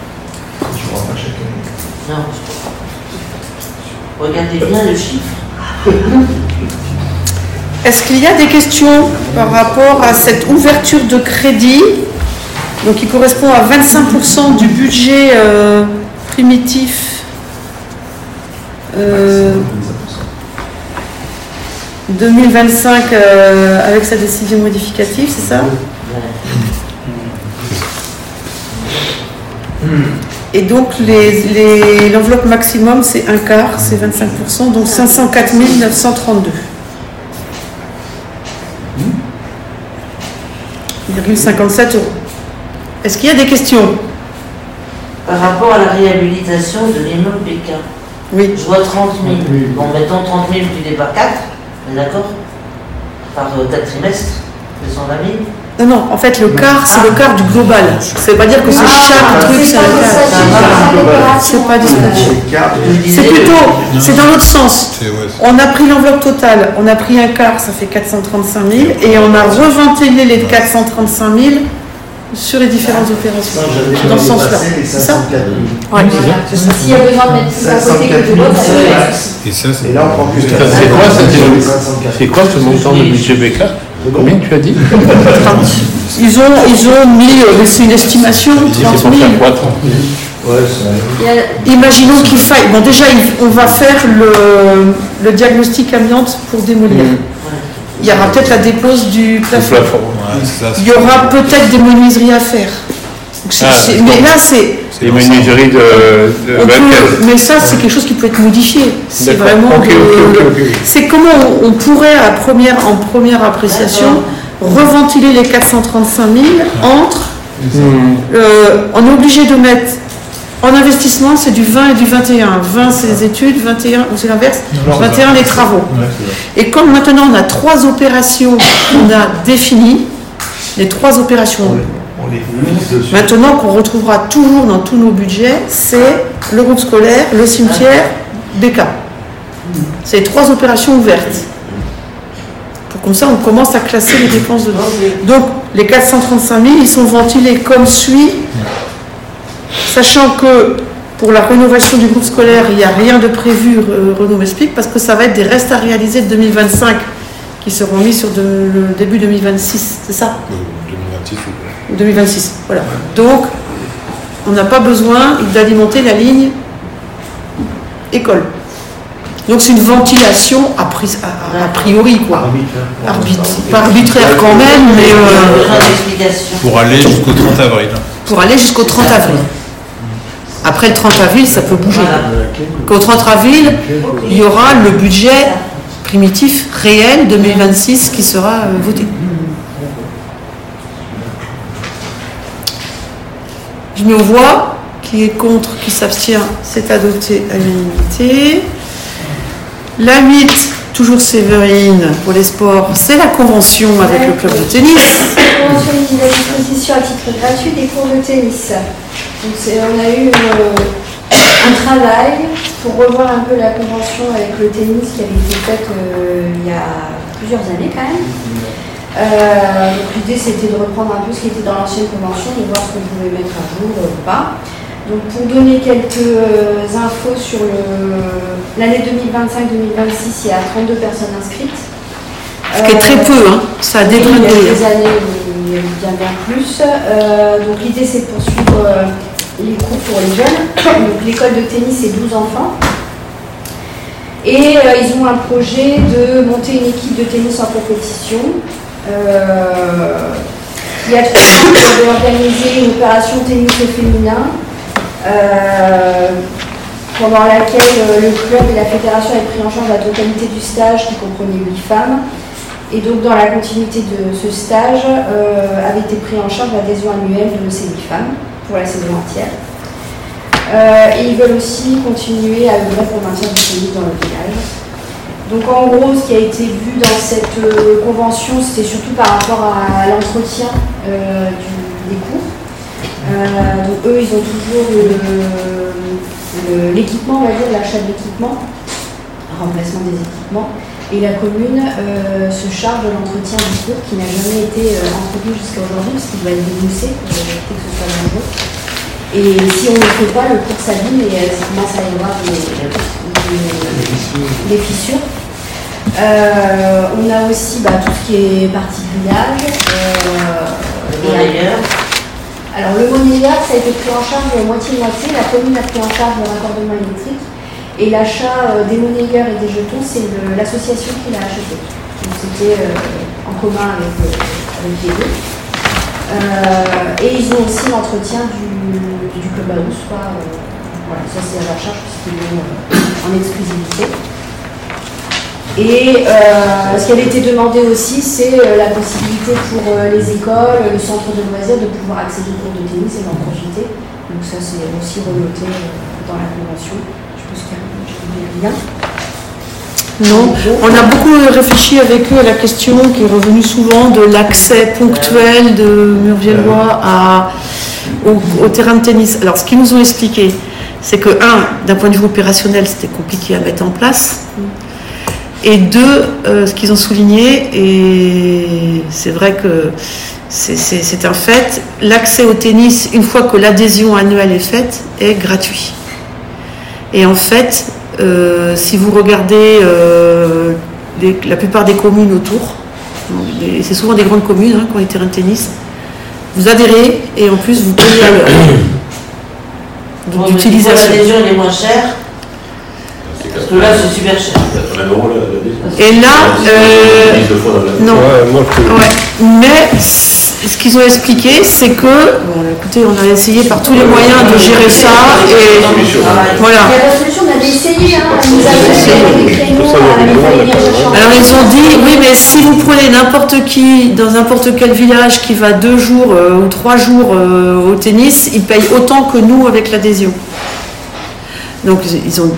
Non. Regardez bien le chiffre. Est-ce qu'il y a des questions par rapport à cette ouverture de crédit, donc qui correspond à 25% du budget primitif 2025 avec sa décision modificative, c'est ça? Et donc l'enveloppe maximum c'est un quart, c'est 25%, donc 504 932. 0,57 €. Est-ce qu'il y a des questions? Par rapport à la réhabilitation de l'immeuble BK, Oui. je vois 30 000. Bon, mettons 30 000 divisé par 4, on est d'accord? Par 4 trimestres, c'est 120 000. Non, non, en fait, le quart, c'est le quart du global. Ça veut pas dire que c'est chaque truc, c'est un quart. C'est pas disponible. C'est plutôt, c'est dans l'autre sens. On a pris l'enveloppe totale, on a pris un quart, ça fait 435 000, et on a reventilé les 435 000 sur les différentes opérations. Dans ce sens-là. C'est ça? Ouais, s'il y a besoin de mettre plus d'un côté que de l'autre, ça peut être. Et ça, c'est. Et là, on prend plus C'est quoi ce montant de budget BK? Combien tu as dit? Ils ont mis, c'est une estimation, 30 C'est 000. pour faire quoi, 30 000? Imaginons qu'il faille. Bon, déjà, on va faire le diagnostic amiante pour démolir. Il y aura peut-être la dépose du plafond. Ouais, c'est ça. Il y aura peut-être des menuiseries à faire. Donc, mais là, c'est. Les menuiseries de on peut- 24. mais ça, c'est quelque chose qui peut être modifié. C'est D'accord. vraiment. Ok. C'est comment on pourrait, en première appréciation, reventiler les 435 000 entre. On est obligé de mettre. En investissement, c'est du 20 et du 21. 20, c'est les études, 21, ou c'est l'inverse, 21, les travaux. Et comme maintenant, on a 3 opérations qu'on a définies, les 3 opérations, maintenant qu'on retrouvera toujours dans tous nos budgets, c'est le groupe scolaire, le cimetière, BK. C'est les 3 opérations ouvertes. Comme ça, on commence à classer les dépenses dedans. Donc, les 435 000, ils sont ventilés comme suit. Sachant que pour la rénovation du groupe scolaire, il n'y a rien de prévu, Renaud m'explique, parce que ça va être des restes à réaliser de 2025 qui seront mis sur le début 2026, c'est ça? 2026 ou 2026, voilà. Donc, on n'a pas besoin d'alimenter la ligne école. Donc c'est une ventilation a priori, quoi. Pas arbitraire quand même, mais Besoin d'explication. Pour aller jusqu'au 30 avril. pour aller jusqu'au 30 avril. Après le 30 avril, ça peut bouger. Qu'au 30 avril, il y aura le budget primitif réel 2026 qui sera voté. Je mets aux voix. Qui est contre, qui s'abstient, c'est adopté à l'unanimité. La 8, toujours Séverine, pour les sports, c'est la convention avec le club de tennis. La convention mise à disposition à titre gratuit des cours de tennis. Donc on a eu un travail pour revoir un peu la convention avec le tennis qui avait été faite il y a plusieurs années quand même. Donc l'idée c'était de reprendre un peu ce qui était dans l'ancienne convention, de voir ce qu'on pouvait mettre à jour ou pas. Donc pour donner quelques infos sur l'année 2025-2026, il y a 32 personnes inscrites. Ce qui est très peu, hein. Ça a dégradé. Il y a des années où il y a eu bien plus. Donc l'idée c'est de poursuivre les cours pour les jeunes. Donc l'école de tennis c'est 12 enfants. Et ils ont un projet de monter une équipe de tennis en compétition. Il y a 3 ans, ils avaient organisé une opération tennis au féminin. Pendant laquelle le club et la fédération avaient pris en charge la totalité du stage qui comprenait 8 femmes. Et donc dans la continuité de ce stage avait été pris en charge l'adhésion annuelle de ces 8 femmes pour la saison entière. Et ils veulent aussi continuer à œuvrer pour le maintien du tennis dans le village. Donc en gros, ce qui a été vu dans cette convention, c'était surtout par rapport à l'entretien des cours. Donc eux, ils ont toujours l'équipement, on va dire, l'achat de l'équipement, remplacement des équipements. Et la commune se charge de l'entretien du cours qui n'a jamais été entretenu jusqu'à aujourd'hui, parce qu'il doit être déboussé pour éviter que ce soit dangereux. Et si on ne le fait pas, le cours s'abîme et ça commence à y avoir des fissures. On a aussi tout ce qui est partie grillage. Alors le monnayeur, ça a été pris en charge moitié-moitié. La commune a pris en charge le raccordement électrique. Et l'achat des monnayeurs et des jetons, c'est l'association qui l'a acheté. Donc c'était en commun avec les deux. Et ils ont aussi l'entretien du club à housse. Voilà, ça c'est à leur charge puisqu'ils l'ont en exclusivité. Et ce qui avait été demandé aussi, c'est la possibilité pour les écoles, les centres de loisirs de pouvoir accéder aux cours de tennis et d'en profiter. Donc ça c'est aussi remonté dans la convention. Je pense qu'il y a rien. Non, on a beaucoup réfléchi avec eux à la question qui est revenue souvent de l'accès ponctuel de Murviellois au terrain de tennis. Alors ce qu'ils nous ont expliqué, c'est que d'un point de vue opérationnel, c'était compliqué à mettre en place. Et 2, ce qu'ils ont souligné, et c'est vrai que c'est un fait, l'accès au tennis, une fois que l'adhésion annuelle est faite, est gratuit. Et en fait, si vous regardez la plupart des communes autour, c'est souvent des grandes communes qui ont les terrains de tennis, vous adhérez et en plus vous payez à l'heure. Donc l'utilisation. L'adhésion est moins chère. Parce que là, c'est super cher. Et là, non. Mais ce qu'ils ont expliqué, c'est que, écoutez, on a essayé par tous les moyens de gérer ça, et voilà. Il y a la solution, on avait essayé, nous avons des créneaux, alors ils ont dit, oui, mais si vous prenez n'importe qui, dans n'importe quel village qui va 2 jours ou 3 jours au tennis, ils payent autant que nous avec l'adhésion. Donc ils ont...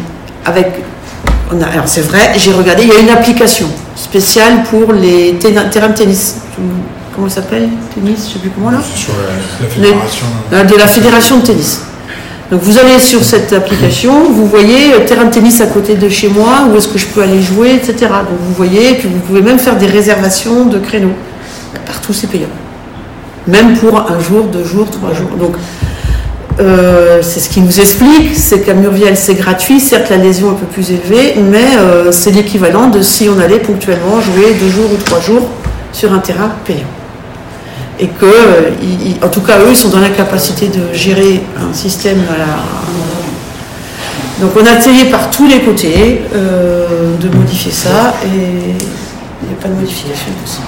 alors c'est vrai, j'ai regardé, il y a une application spéciale pour les terrains de tennis. Comment ça s'appelle? Tennis, je ne sais plus comment là. Sur la fédération. De la fédération de tennis. Donc vous allez sur cette application, vous voyez terrain de tennis à côté de chez moi, où est-ce que je peux aller jouer, etc. Donc vous voyez, et puis vous pouvez même faire des réservations de créneaux. Partout c'est payant. Même pour 1 jour, 2 jours, 3 jours. Donc c'est ce qui nous explique, c'est qu'à Murviel c'est gratuit, certes l'adhésion est un peu plus élevée, mais c'est l'équivalent de si on allait ponctuellement jouer 2 jours ou 3 jours sur un terrain payant. Et que, en tout cas eux, ils sont dans la capacité de gérer un système Donc on a essayé par tous les côtés de modifier ça et il n'y a pas de modification possible.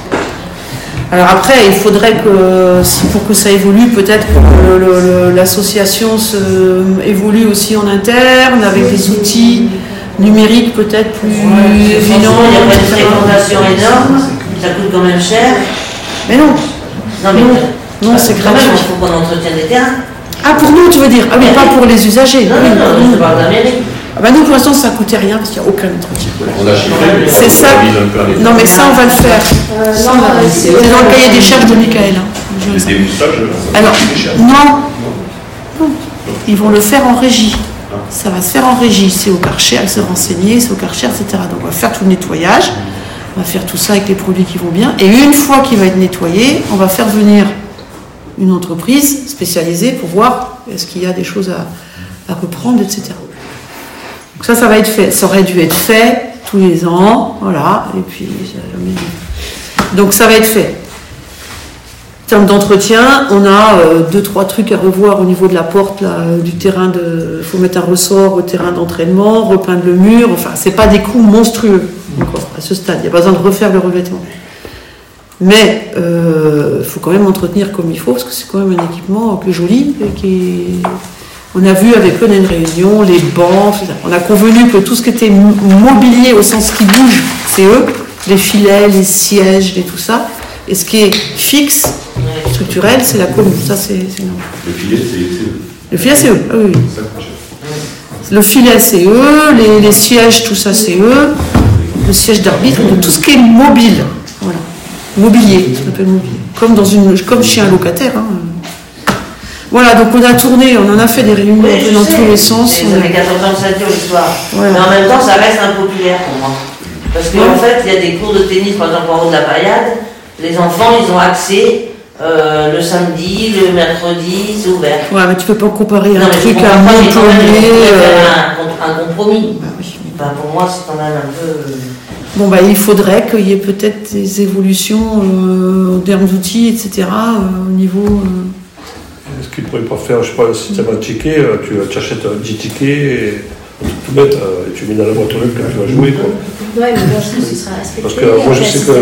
Alors après, il faudrait que, pour que ça évolue, peut-être que l'association évolue aussi en interne, avec des outils numériques peut-être plus évidents. Il n'y a pas de fréquentation énorme, ça coûte quand même cher. Mais non. Non, c'est quand même, gratuit. il faut qu'on entretienne les terrains. Ah, pour nous, tu veux dire? Ah oui, pas pour les usagers. Non, je te parle de la mairie. Ah bah nous, pour l'instant, ça ne coûtait rien parce qu'il n'y a aucun entretien. On a chiffré, mais C'est ça. Non, mais ça, on va le faire. C'est dans le cahier des charges de Michael. Les démoussages, Alors, non. Ils vont le faire en régie. Ça va se faire en régie. C'est au Karcher à se renseigner, c'est au Karcher, etc. Donc, on va faire tout le nettoyage. On va faire tout ça avec les produits qui vont bien. Et une fois qu'il va être nettoyé, on va faire venir une entreprise spécialisée pour voir est-ce qu'il y a des choses à reprendre, etc. Donc ça va être fait. Ça aurait dû être fait tous les ans, voilà. Et puis, donc ça va être fait. En termes d'entretien, on a 2-3 trucs à revoir au niveau de la porte là, du terrain. Il faut mettre un ressort au terrain d'entraînement, repeindre le mur. Enfin, c'est pas des coûts monstrueux encore à ce stade. Il n'y a pas besoin de refaire le revêtement. Mais il faut quand même entretenir comme il faut parce que c'est quand même un équipement plus joli et on a vu avec eux, on a une réunion, les bancs, on a convenu que tout ce qui était mobilier au sens qui bouge, c'est eux, les filets, les sièges et tout ça. Et ce qui est fixe, structurel, c'est la commune. Ça, c'est normal. Le filet, c'est eux. Le filet, c'est eux. Ah, oui. Le filet, c'est eux. Les sièges, tout ça, c'est eux. Le siège d'arbitre, tout ce qui est mobile. Voilà. Mobilier, ce qu'on appelle mobilier. Comme chez un locataire. Hein. Voilà, donc on a tourné, on en a fait des réunions dans tous les sens. Ça fait 14 ans que ça dure l'histoire. Ouais. Mais en même temps, ça reste impopulaire pour moi. Parce qu'en fait, il y a des cours de tennis, par exemple, en haut de la paillade. Les enfants, ils ont accès le samedi, le mercredi, c'est ouvert. Ouais, mais tu peux pas comparer un truc à Montpellier. Un compromis. Bah, oui. Bah, pour moi, c'est quand même un peu. Bon, bah, il faudrait qu'il y ait peut-être des évolutions en termes d'outils, etc. Au niveau. Est-ce qu'ils ne pourraient pas faire, je sais pas, un système à tickets, tu achètes 10 tickets et tout bête, et tu mets dans la boîte aux lettres quand tu vas jouer, quoi. Ouais, mais moi je trouve que ce sera respecté. Parce que moi je sais que.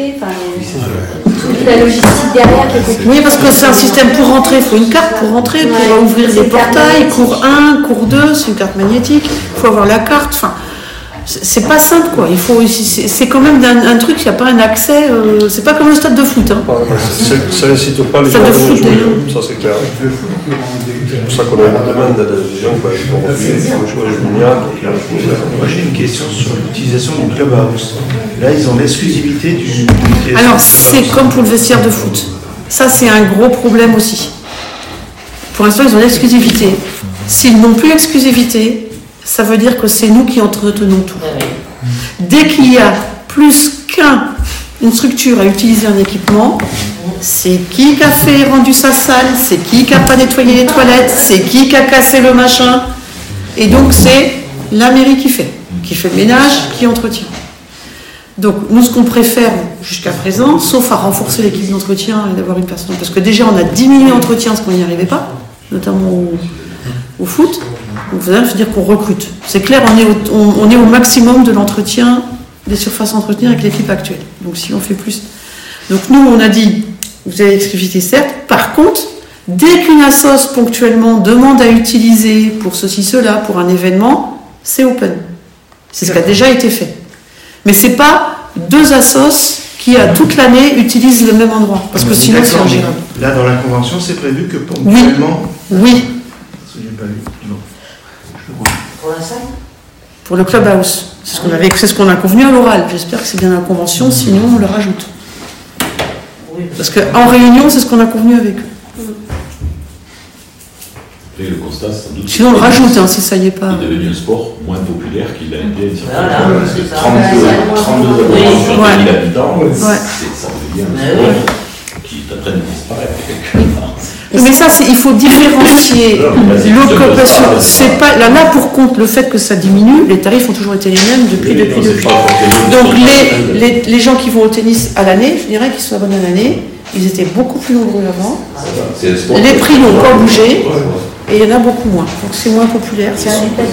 Toute la logistique derrière qui est compliquée. Oui, parce que c'est un système pour rentrer, il faut une carte pour rentrer, pour ouvrir les portails, cours 1, cours 2, c'est une carte magnétique, il faut avoir la carte, enfin. C'est pas simple quoi, c'est quand même un truc, il n'y a pas un accès, c'est pas comme le stade de foot. Hein. Ça n'incite pas les gens à jouer, ça c'est clair. C'est pour ça qu'on a une demande des gens qui vont refuser, il faut jouer à Julignac. Moi j'ai une question sur l'utilisation du clubhouse. Là ils ont l'exclusivité du. Alors c'est comme pour le vestiaire de foot, ça c'est un gros problème aussi. Pour l'instant ils ont l'exclusivité. S'ils n'ont plus l'exclusivité, ça veut dire que c'est nous qui entretenons tout. Dès qu'il y a plus qu'une structure à utiliser un équipement, c'est qui a rendu sa salle, c'est qui n'a pas nettoyé les toilettes, c'est qui a cassé le machin. Et donc c'est la mairie qui fait le ménage, qui entretient. Donc nous ce qu'on préfère jusqu'à présent, sauf à renforcer l'équipe d'entretien et d'avoir une personne, parce que déjà on a diminué l'entretien parce qu'on n'y arrivait pas, notamment au foot. Donc ça veut dire qu'on recrute. C'est clair, on est au maximum de l'entretien, des surfaces entretenues avec l'équipe actuelle. Donc si on fait plus. Donc nous, on a dit, vous avez l'exclusivité certes, par contre, dès qu'une assoce ponctuellement demande à utiliser pour ceci, cela, pour un événement, c'est open. C'est ce qui a déjà été fait. Mais c'est pas deux assos qui, à toute l'année, utilisent le même endroit. Parce que sinon, c'est ingérable. Là, dans la convention, c'est prévu que ponctuellement... Oui. Pas lu. Non. Pour la salle ? Pour le clubhouse. C'est ce qu'on a convenu à l'oral. J'espère que c'est bien la convention, sinon on le rajoute. Oui. Parce qu'en réunion, c'est ce qu'on a convenu avec eux. Et le constat, c'est sans doute. Sinon on le rajoute, si ça y est pas. Il est devenu un sport moins populaire qu'il a été. Voilà, parce que 32 habitants, ça devient un sport qui est en train de disparaître quelque part. Mais ça, il faut différencier l'occupation. C'est pas là pour compte le fait que ça diminue. Les tarifs ont toujours été les mêmes depuis. Donc les gens qui vont au tennis à l'année, je dirais qu'ils sont abonnés à l'année. Ils étaient beaucoup plus nombreux avant. Les prix n'ont pas bougé. et il y en a beaucoup moins. Donc c'est moins populaire. C'est un état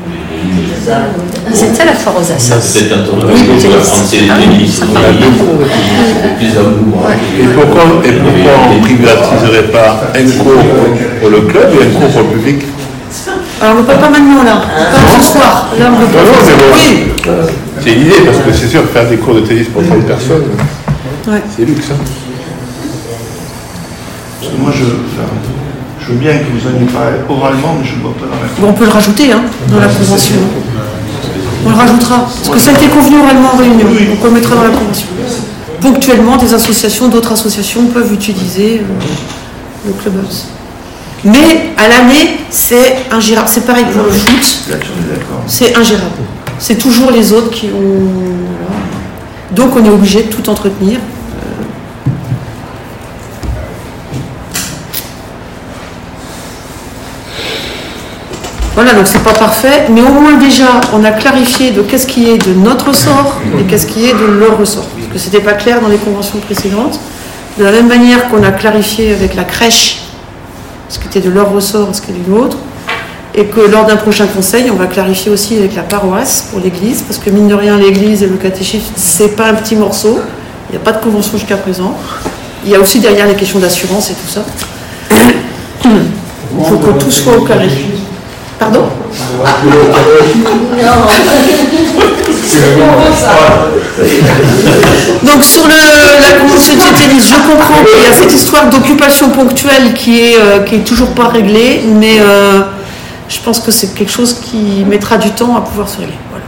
C'est ça la foire aux assos. C'est un tournoi pour apprendre les tennis, plus amour. Et pourquoi on ne privatiserait pas un cours pour le club et un cours pour le public? Alors on ne peut pas maintenant là, pas ce soir. Là on ne peut pas. Oui. C'est l'idée, parce que c'est sûr, faire des cours de tennis pour 30 personnes, c'est luxe. Hein. Parce que moi, je veux bien que vous en ayez parlé oralement, mais je ne vois pas dans la... Bon, on peut le rajouter dans la convention. On le rajoutera. Parce que ça a été convenu oralement en réunion. Donc on le mettra dans la convention. Ponctuellement, des associations, d'autres associations peuvent utiliser le clubhouse. Mais à l'année, c'est ingérable. C'est pareil pour le foot. C'est ingérable. C'est toujours les autres qui ont... Voilà. Donc on est obligé de tout entretenir. Voilà, donc c'est pas parfait, mais au moins déjà, on a clarifié de qu'est-ce qui est de notre ressort et qu'est-ce qui est de leur ressort. Parce que c'était pas clair dans les conventions précédentes. De la même manière qu'on a clarifié avec la crèche ce qui était de leur ressort et ce qui est du nôtre, et que lors d'un prochain conseil, on va clarifier aussi avec la paroisse pour l'église, parce que mine de rien, l'église et le catéchisme, c'est pas un petit morceau. Il n'y a pas de convention jusqu'à présent. Il y a aussi derrière les questions d'assurance et tout ça. Il faut que tout soit au carré. Pardon ? Donc sur la convention de tennis, je comprends qu'il y a cette histoire d'occupation ponctuelle qui est toujours pas réglée, mais je pense que c'est quelque chose qui mettra du temps à pouvoir se régler. Voilà.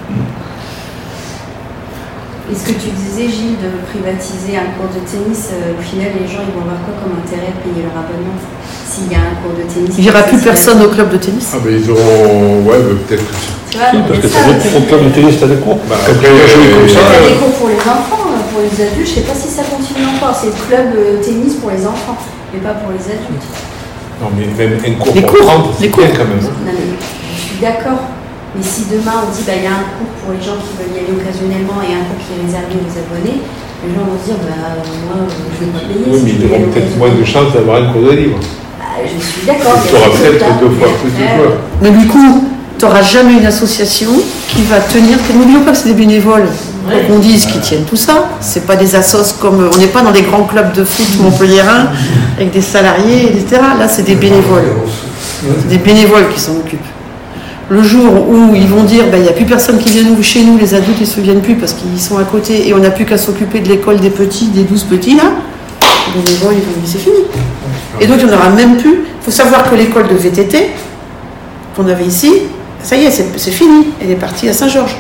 Et ce que tu disais, Gilles, de privatiser un cours de tennis, au final, les gens ils vont avoir quoi comme intérêt à payer leur abonnement s'il y a un cours de tennis? Il n'y aura plus personne au club de tennis. Ah, mais ils auront. Ouais, mais peut-être que tu vois, parce que au club de tennis, t'as des cours. T'as des cours pour les enfants, pour les adultes, je ne sais pas si ça continue encore. C'est le club tennis pour les enfants, mais pas pour les adultes. Non, mais même un cours les pour cours, 30, c'est bien quand même. Non, mais je suis d'accord. Mais si demain on dit il y a un cours pour les gens qui veulent y aller occasionnellement et un cours qui est réservé aux abonnés, les gens vont se dire moi je ne vais pas payer. Oui, mais ils auront peut-être moins de chances d'avoir un cours de libre. Je suis d'accord. Tu auras peut-être 2 fois plus de joueurs. Mais du coup, tu n'auras jamais une association qui va tenir. N'oublions pas que c'est des bénévoles. Donc on dise qu'ils tiennent tout ça. C'est pas des assos comme. On n'est pas dans des grands clubs de foot montpelliérains avec des salariés, etc. Là, c'est des bénévoles. C'est des bénévoles qui s'en occupent. Le jour où ils vont dire il n'y a plus personne qui vient chez nous, les adultes ils ne se souviennent plus parce qu'ils sont à côté et on n'a plus qu'à s'occuper de l'école des petits, des 12 petits là, les bénévoles ils vont dire c'est fini. Et donc il n'y en aura même plus. Il faut savoir que l'école de VTT qu'on avait ici, ça y est, c'est fini. Elle est partie à Saint-Georges.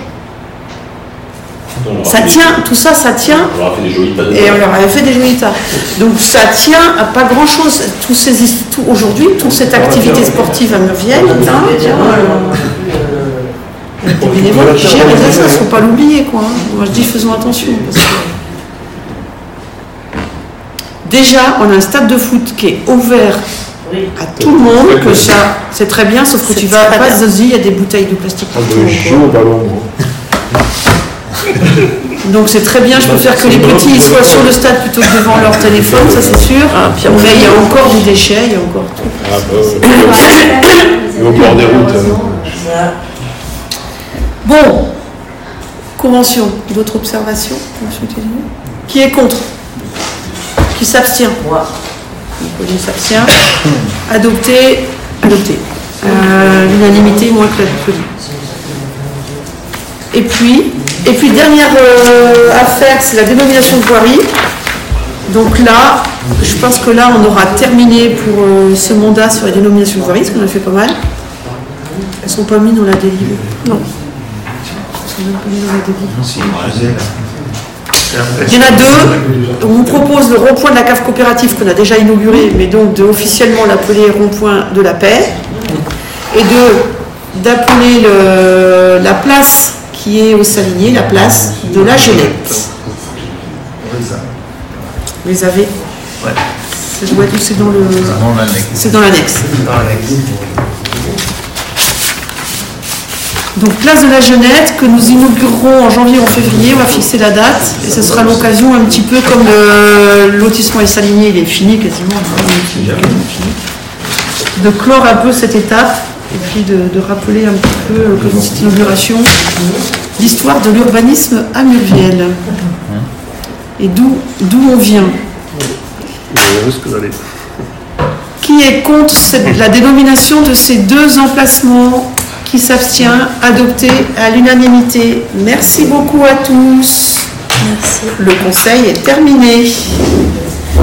Ça tient, tout ça, ça tient. On leur a fait des jolitas. Et on leur avait fait des jolitas. Donc ça tient à pas grand-chose. Aujourd'hui, toute cette activité sportive à Murvienne, il y a des bénévoles qui gèrent les assos, il ne faut pas l'oublier, quoi. Moi je dis faisons attention. Parce que déjà, on a un stade de foot qui est ouvert à tout le monde, que ça, c'est très bien, sauf que tu vas à Zozy, il y a des bouteilles de plastique partout. Je joue au ballon, Donc c'est très bien, je préfère que les petits soient sur le stade plutôt que devant leur téléphone, ça c'est sûr. Mais il y a encore du déchet, il y a encore tout. Et au bord des routes. Bon, convention, d'autres observations? Qui est contre? Qui s'abstient? Moi. Nicolas s'abstient. Adopté. L'unanimité moins que l'applaudie. Et puis dernière affaire, c'est la dénomination de voirie. Donc là, je pense que là, on aura terminé pour ce mandat sur la dénomination de voirie, parce qu'on a fait pas mal. Elles ne sont pas mises dans la délibérée. Non. Elles sont même pas mises dans la délibérée. Il y en a 2. On vous propose le rond-point de la cave coopérative qu'on a déjà inauguré, mais donc de officiellement l'appeler rond-point de la paix, et d'appeler la place qui est au Salinier, la place de la Jeunette. Vous les avez? Ouais. C'est dans l'annexe. C'est dans l'annexe. Donc place de la Jeunette que nous inaugurerons en janvier ou en février, on va fixer la date et ce sera l'occasion un petit peu comme le lotissement et Saligné, il est fini quasiment. de clore un peu cette étape et puis de rappeler un petit peu, comme cette inauguration, l'histoire de l'urbanisme à Murviel et d'où on vient. Qui est contre la dénomination de ces deux emplacements? Qui s'abstient? Adopté à l'unanimité. Merci beaucoup à tous. Merci. Le conseil est terminé.